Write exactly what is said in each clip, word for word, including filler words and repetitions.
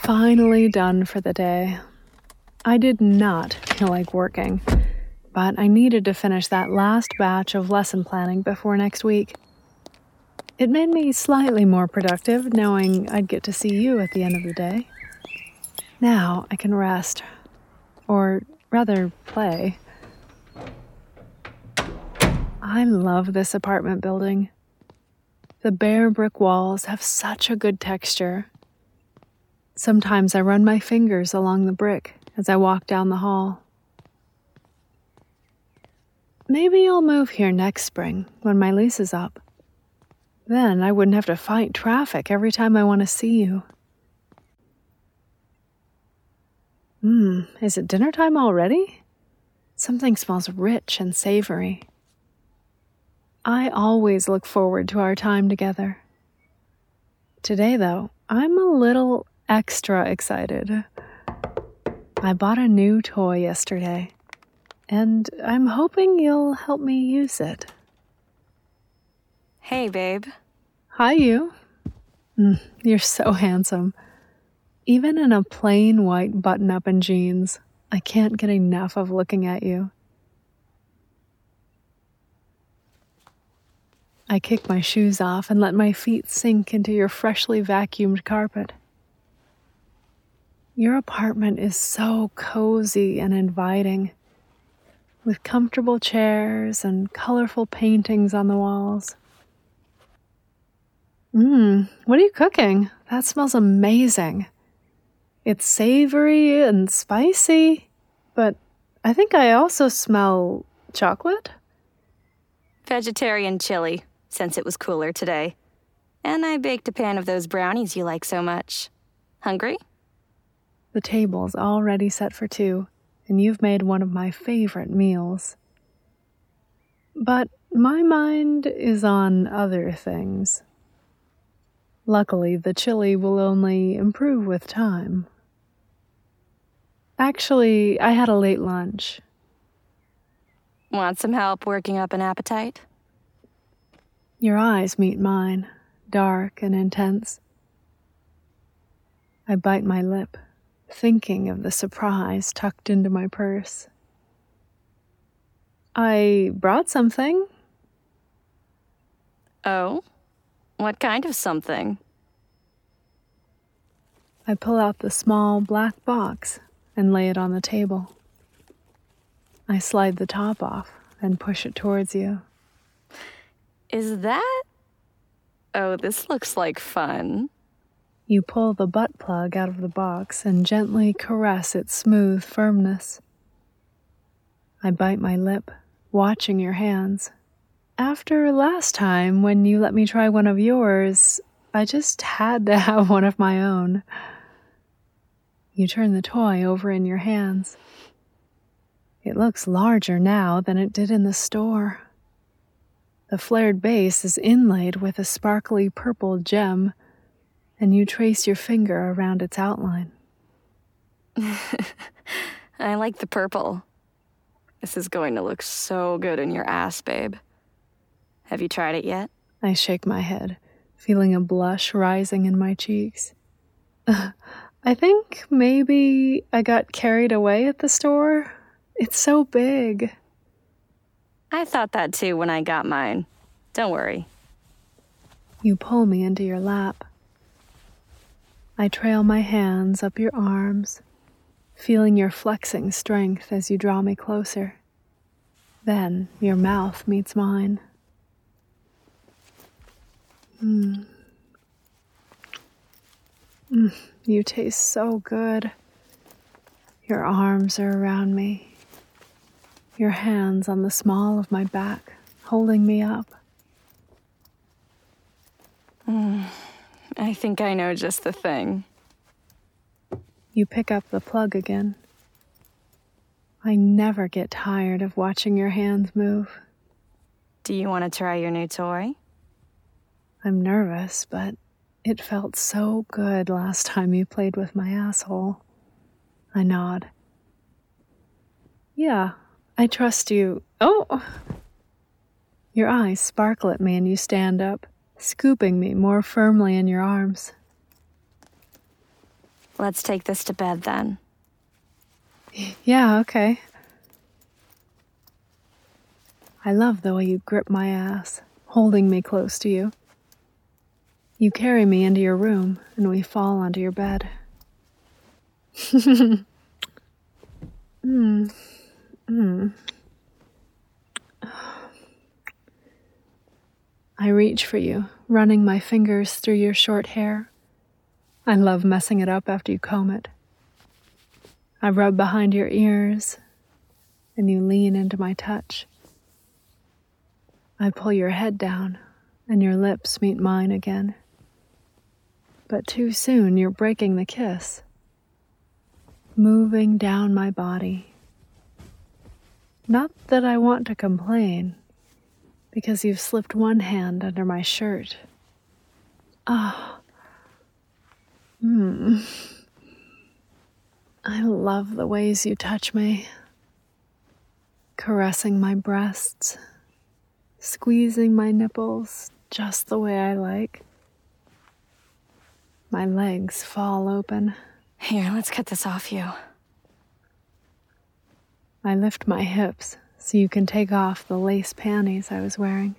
finally done for the day. I did not feel like working, but I needed to finish that last batch of lesson planning before next week. It made me slightly more productive knowing I'd get to see you at the end of the day. Now I can rest, or rather play. I love this apartment building. The bare brick walls have such a good texture. Sometimes I run my fingers along the brick as I walk down the hall. Maybe I'll move here next spring when my lease is up. Then I wouldn't have to fight traffic every time I want to see you. Hmm, is it dinner time already? Something smells rich and savory. I always look forward to our time together. Today, though, I'm a little extra excited. I bought a new toy yesterday, and I'm hoping you'll help me use it. Hey, babe. Hi, you. Mm, you're so handsome. Even in a plain white button-up and jeans, I can't get enough of looking at you. I kick my shoes off and let my feet sink into your freshly vacuumed carpet. Your apartment is so cozy and inviting, with comfortable chairs and colorful paintings on the walls. Mmm, what are you cooking? That smells amazing. It's savory and spicy, but I think I also smell chocolate. Vegetarian chili, since it was cooler today. And I baked a pan of those brownies you like so much. Hungry? The table's already set for two, and you've made one of my favorite meals. But my mind is on other things. Luckily, the chili will only improve with time. Actually, I had a late lunch. Want some help working up an appetite? Your eyes meet mine, dark and intense. I bite my lip, thinking of the surprise tucked into my purse. I brought something. Oh? What kind of something? I pull out the small black box and lay it on the table. I slide the top off and push it towards you. Is that? Oh, this looks like fun. You pull the butt plug out of the box and gently caress its smooth firmness. I bite my lip, watching your hands. After last time, when you let me try one of yours, I just had to have one of my own. You turn the toy over in your hands. It looks larger now than it did in the store. The flared base is inlaid with a sparkly purple gem, and you trace your finger around its outline. I like the purple. This is going to look so good in your ass, babe. Have you tried it yet? I shake my head, feeling a blush rising in my cheeks. I think maybe I got carried away at the store. It's so big. I thought that too when I got mine. Don't worry. You pull me into your lap. I trail my hands up your arms, feeling your flexing strength as you draw me closer. Then your mouth meets mine. Mm. Mm, you taste so good. Your arms are around me. Your hands on the small of my back, holding me up. Mm, I think I know just the thing. You pick up the plug again. I never get tired of watching your hands move. Do you want to try your new toy? I'm nervous, but it felt so good last time you played with my asshole. I nod. Yeah, I trust you. Oh! Your eyes sparkle at me and you stand up, scooping me more firmly in your arms. Let's take this to bed then. Yeah, okay. I love the way you grip my ass, holding me close to you. You carry me into your room, and we fall onto your bed. mm. Mm. I reach for you, running my fingers through your short hair. I love messing it up after you comb it. I rub behind your ears, and you lean into my touch. I pull your head down, and your lips meet mine again. But too soon, you're breaking the kiss, moving down my body. Not that I want to complain, because you've slipped one hand under my shirt. Ah, oh. Hmm. I love the ways you touch me, caressing my breasts, squeezing my nipples just the way I like. My legs fall open. Here, let's cut this off you. I lift my hips so you can take off the lace panties I was wearing.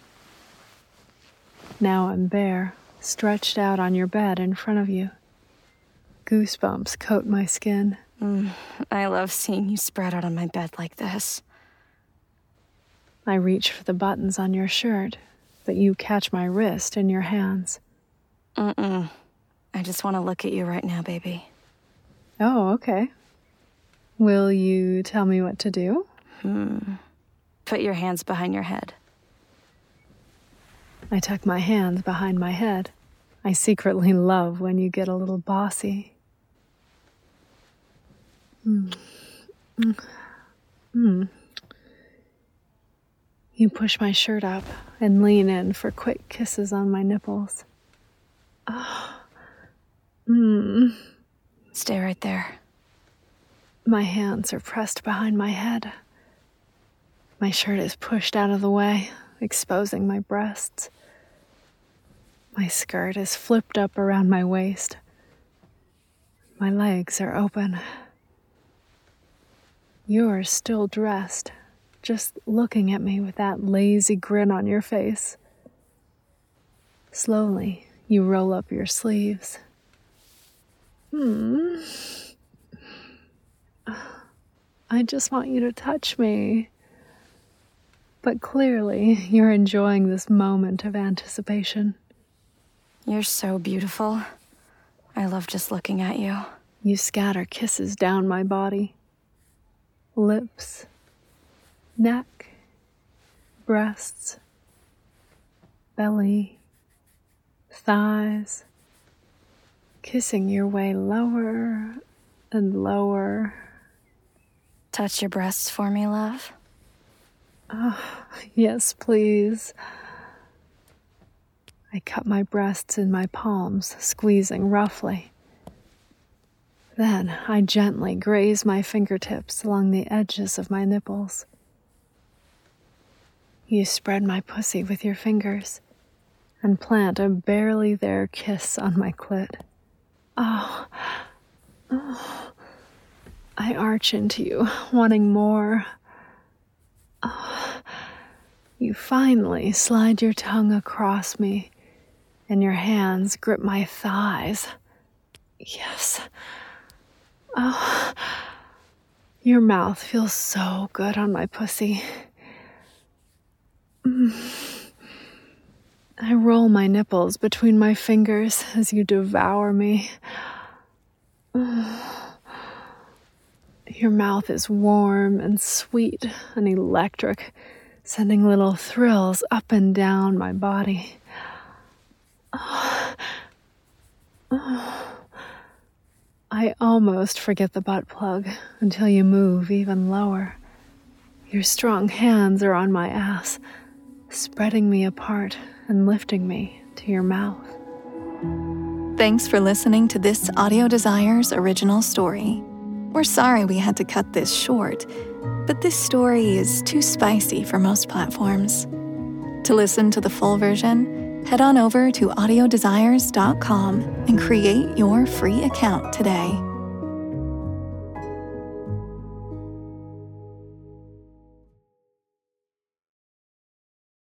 Now I'm bare, stretched out on your bed in front of you. Goosebumps coat my skin. Mm, I love seeing you spread out on my bed like this. I reach for the buttons on your shirt, but you catch my wrist in your hands. Mm-mm. I just want to look at you right now, baby. Oh, okay. Will you tell me what to do? Hmm. Put your hands behind your head. I tuck my hands behind my head. I secretly love when you get a little bossy. Mm. Mm. Mm. You push my shirt up and lean in for quick kisses on my nipples. Ah. Oh. Mm. Stay right there. My hands are pressed behind my head. My shirt is pushed out of the way, exposing my breasts. My skirt is flipped up around my waist. My legs are open. You're still dressed, just looking at me with that lazy grin on your face. Slowly, you roll up your sleeves. Hmm. I just want you to touch me. But clearly, you're enjoying this moment of anticipation. You're so beautiful. I love just looking at you. You scatter kisses down my body. Lips, neck, breasts, belly, thighs, kissing your way lower and lower. Touch your breasts for me, love. Oh, yes, please. I cup my breasts in my palms, squeezing roughly. Then I gently graze my fingertips along the edges of my nipples. You spread my pussy with your fingers and plant a barely there kiss on my clit. Oh, oh. I arch into you, wanting more. Oh. You finally slide your tongue across me, and your hands grip my thighs. Yes. Oh, your mouth feels so good on my pussy. Mm. I roll my nipples between my fingers as you devour me. Oh. Your mouth is warm and sweet and electric, sending little thrills up and down my body. Oh. Oh. I almost forget the butt plug until you move even lower. Your strong hands are on my ass, spreading me apart and lifting me to your mouth. Thanks for listening to this Audio Desires original story. We're sorry we had to cut this short, but this story is too spicy for most platforms. To listen to the full version, Head on over to audio desires dot com and create your free account today.